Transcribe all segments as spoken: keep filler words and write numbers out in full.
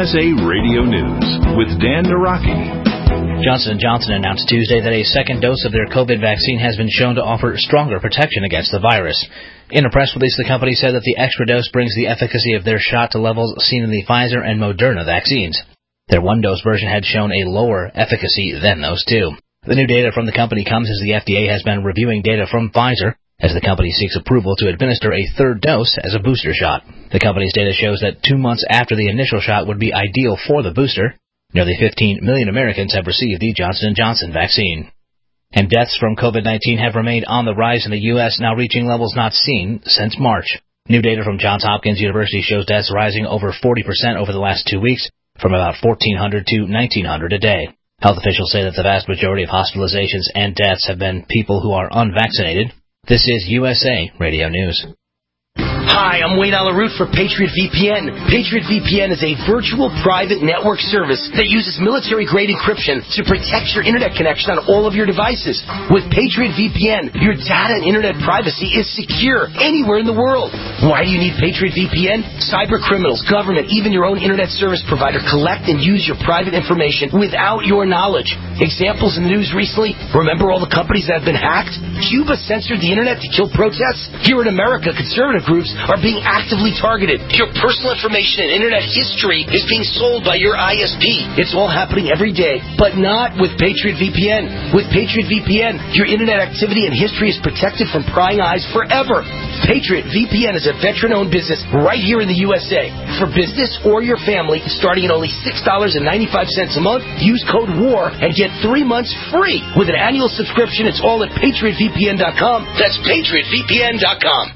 S A Radio News with Dan Naraki. Johnson and Johnson announced Tuesday that a second dose of their COVID vaccine has been shown to offer stronger protection against the virus. In a press release, the company said that the extra dose brings the efficacy of their shot to levels seen in the Pfizer and Moderna vaccines. Their one-dose version had shown a lower efficacy than those two. The new data from the company comes as the F D A has been reviewing data from Pfizer as the company seeks approval to administer a third dose as a booster shot. The company's data shows that two months after the initial shot would be ideal for the booster. Nearly fifteen million Americans have received the Johnson and Johnson vaccine. And deaths from COVID nineteen have remained on the rise in the U S, now reaching levels not seen since March. New data from Johns Hopkins University shows deaths rising over forty percent over the last two weeks, from about fourteen hundred to nineteen hundred a day. Health officials say that the vast majority of hospitalizations and deaths have been people who are unvaccinated. This is U S A Radio News. Hi, I'm Wayne Alaroot for Patriot V P N. Patriot V P N is a virtual private network service that uses military-grade encryption to protect your internet connection on all of your devices. With Patriot V P N, your data and internet privacy is secure anywhere in the world. Why do you need Patriot V P N? Cyber criminals, government, even your own internet service provider collect and use your private information without your knowledge. Examples in the news recently, remember all the companies that have been hacked? Cuba censored the internet to kill protests? Here in America, conservative groups are being actively targeted. Your personal information and internet history is being sold by your I S P. It's all happening every day, but not with Patriot V P N. With Patriot V P N, your internet activity and history is protected from prying eyes forever. Patriot V P N is a veteran-owned business right here in the U S A. For business or your family, starting at only six dollars and ninety-five cents a month, use code WAR and get three months free. With an annual subscription, it's all at patriot v p n dot com. That's patriot v p n dot com.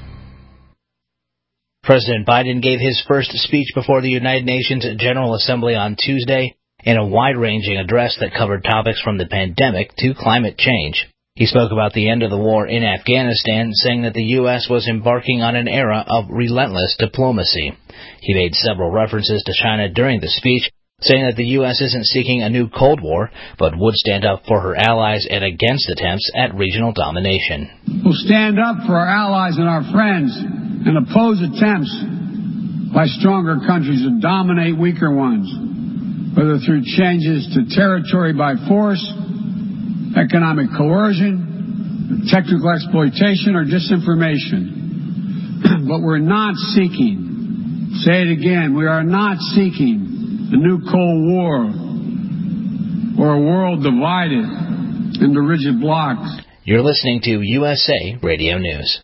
President Biden gave his first speech before the United Nations General Assembly on Tuesday in a wide-ranging address that covered topics from the pandemic to climate change. He spoke about the end of the war in Afghanistan, saying that the U S was embarking on an era of relentless diplomacy. He made several references to China during the speech, saying that the U S isn't seeking a new Cold War, but would stand up for her allies and against attempts at regional domination. We'll stand up for our allies and our friends and oppose attempts by stronger countries to dominate weaker ones, whether through changes to territory by force, economic coercion, technical exploitation, or disinformation. But we're not seeking, say it again, we are not seeking a new Cold War or a world divided into rigid blocks. You're listening to U S A Radio News.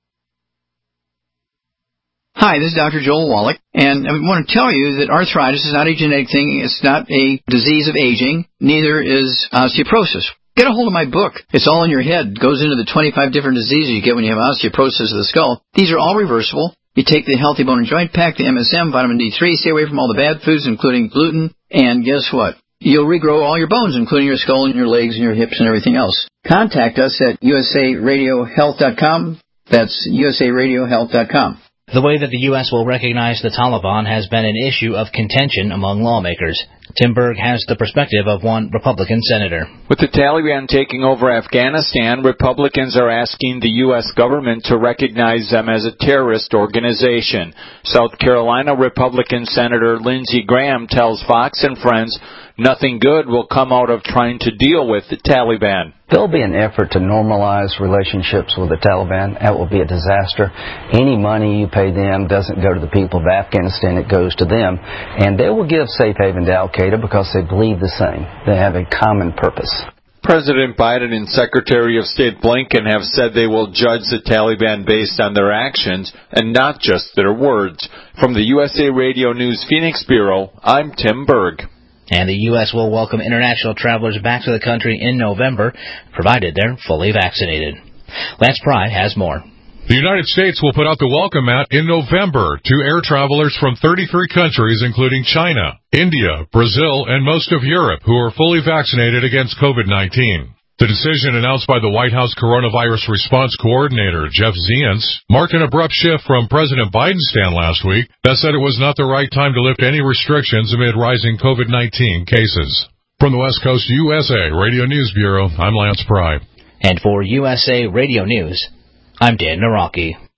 Hi, this is Doctor Joel Wallach, and I want to tell you that arthritis is not a genetic thing. It's not a disease of aging. Neither is osteoporosis. Get a hold of my book. It's all in your head. It goes into the twenty-five different diseases you get when you have osteoporosis of the skull. These are all reversible. You take the Healthy Bone and Joint Pack, the M S M, vitamin D three, stay away from all the bad foods, including gluten, and guess what? You'll regrow all your bones, including your skull and your legs and your hips and everything else. Contact us at u s a radio health dot com. That's u s a radio health dot com. The way that the U S will recognize the Taliban has been an issue of contention among lawmakers. Tim Berg has the perspective of one Republican senator. With the Taliban taking over Afghanistan, Republicans are asking the U S government to recognize them as a terrorist organization. South Carolina Republican Senator Lindsey Graham tells Fox and Friends nothing good will come out of trying to deal with the Taliban. There'll be an effort to normalize relationships with the Taliban. That will be a disaster. Any money you pay them doesn't go to the people of Afghanistan, it goes to them. And they will give safe haven to Al-Qaeda because they believe the same. They have a common purpose. President Biden and Secretary of State Blinken have said they will judge the Taliban based on their actions and not just their words. From the U S A Radio News Phoenix Bureau, I'm Tim Berg. And the U S will welcome international travelers back to the country in November, provided they're fully vaccinated. Lance Pry has more. The United States will put out the welcome mat in November to air travelers from thirty-three countries, including China, India, Brazil, and most of Europe, who are fully vaccinated against COVID nineteen. The decision announced by the White House Coronavirus Response Coordinator, Jeff Zients, marked an abrupt shift from President Biden's stand last week that said it was not the right time to lift any restrictions amid rising COVID nineteen cases. From the West Coast U S A Radio News Bureau, I'm Lance Pry. And for U S A Radio News, I'm Dan Naraki.